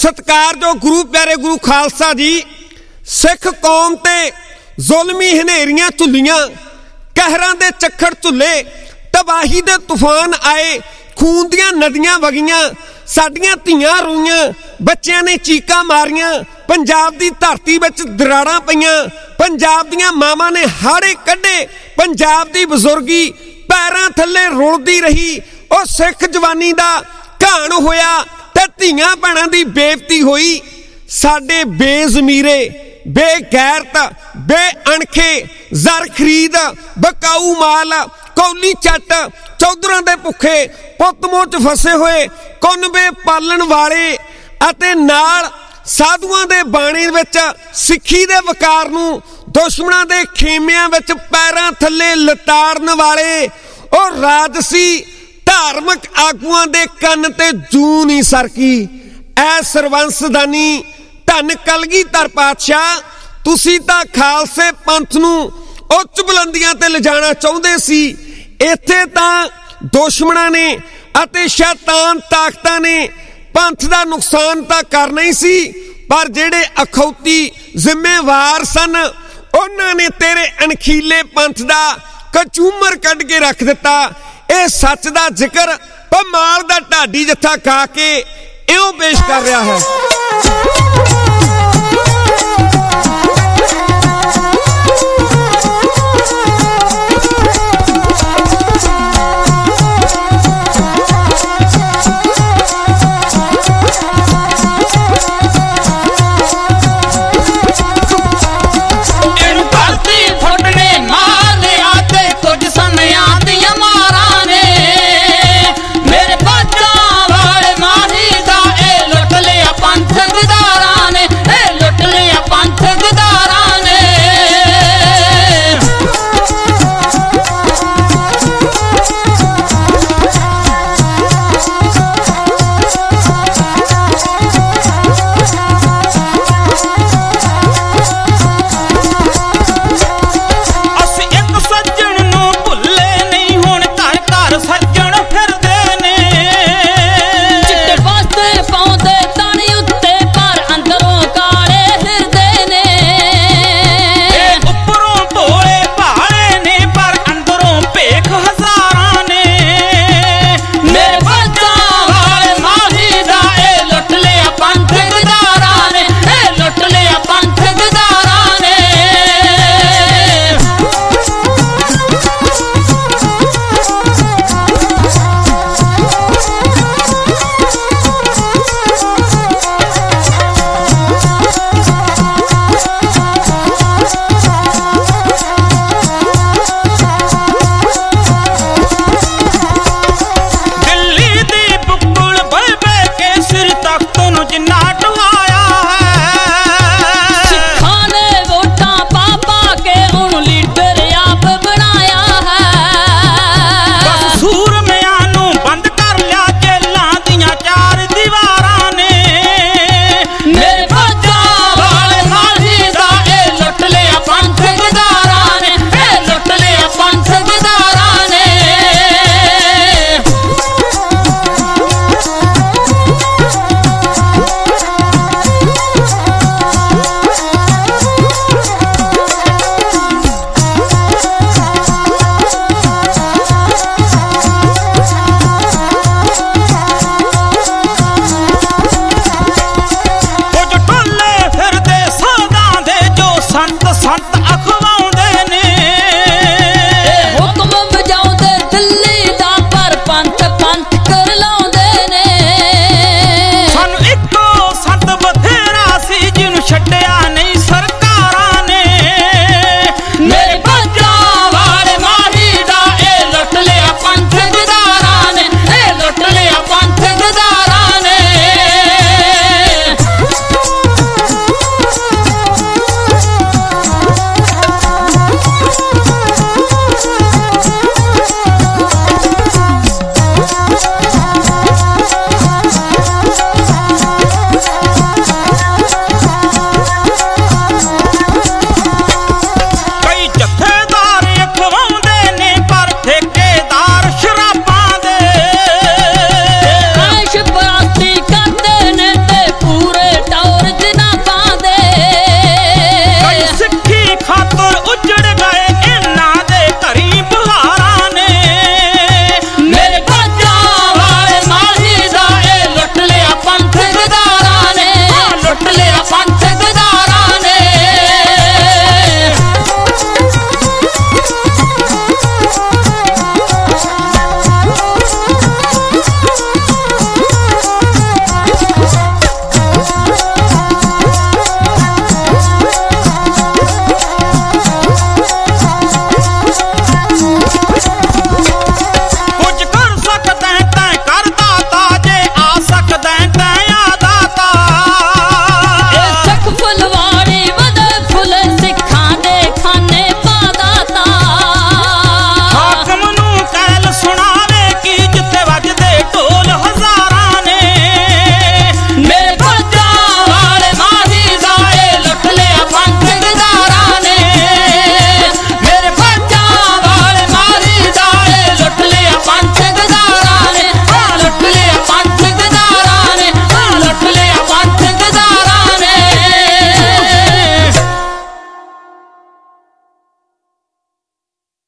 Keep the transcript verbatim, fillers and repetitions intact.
सत्कारयोग गुरु प्यारे गुरु खालसा जी, सिख कौम ते जुल्मी हनेरियां झुल्लियां, कहरां दे चक्खड़ झुल्ले, तबाही दे तूफान आए, खून दियां नदियां वगियां, साडियां धीआं रोईयां, बच्चियां ने चीकां मारियां, पंजाब दी धरती विच दराड़ां पईयां, पंजाब दियां मावां ने हाड़े कड्ढे, पंजाब दी बजुर्गी पैरां थल्ले रुलदी रही। ओ सिख जवानी दा घाण होया ते धीआं भैणां दी बेइज्जती होई। साडे बेज़मीरे, बेगैरत, बेअणखे, जर खरीद, बकाऊ माल, कौली चट, चौधरां दे भुखे, पुत्त मोह च फसे होए, कुनबे पालण वाले अते नाल साधुआं दे बाणे विच सिੱਖੀ दे वकार नूं दुश्मनां दे खेमिਆਂ विच पैरां थल्ले लताड़न वाले और राजसी धार्मिक आगुआं दे कंन ते जू नहीं सरकी। ऐ सरवंसदानी धन कलगीधर पातशाह, तुसीं तां खालसे पंथ नूं उच्च बुलंदियां ते लिजाणा चाहुंदे सी। इत्थे तां दुश्मनां ने अते शैतान ताकतां ने पंथ दा नुकसान तां करना ही सी, पर जेड़े अखौती जिम्मेवार सन उन्हां ने तेरे अणखीले पंथ दा कचूमर कढ के रख दिता। इह सच दा जिक्र भमाल दा ढाडी जत्था गा के इउं पेश कर रहा है।